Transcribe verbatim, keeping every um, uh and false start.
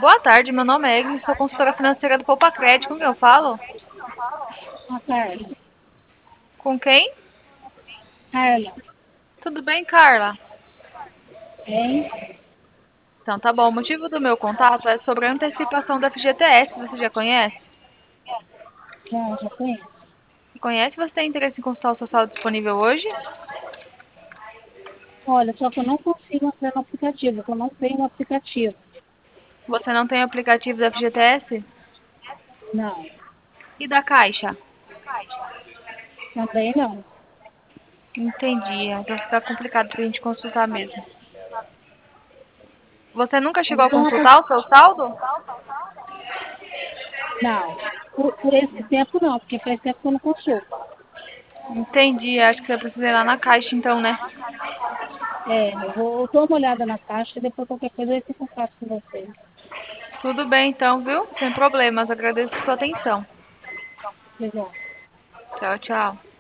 Boa tarde, meu nome é Egli, sou consultora financeira do Poupa Crédito. Com quem eu falo? Boa tarde. Com quem? Carla, Tudo bem, Carla? hein? Então tá bom, o motivo do meu contato é sobre a antecipação da F G T S, você já conhece? Já, já conheço. Conhece? Você tem interesse em consultar o seu saldo disponível hoje? Olha, só que eu não consigo entrar no aplicativo, porque eu não tenho um aplicativo. Você não tem aplicativo da F G T S? Não, E da Caixa? também não. Entendi, então fica complicado pra gente consultar mesmo. Você nunca chegou a Então, a consultar o pessoa- seu saldo? não, por, por esse tempo não, porque faz tempo que eu não consulto. Entendi, acho que você precisa ir lá na Caixa então, né? É, eu vou eu dou uma olhada na caixa e depois qualquer coisa eu entro em contato com vocês. Tudo bem então, viu? Sem problemas, agradeço a sua atenção. Legal. Tchau, tchau.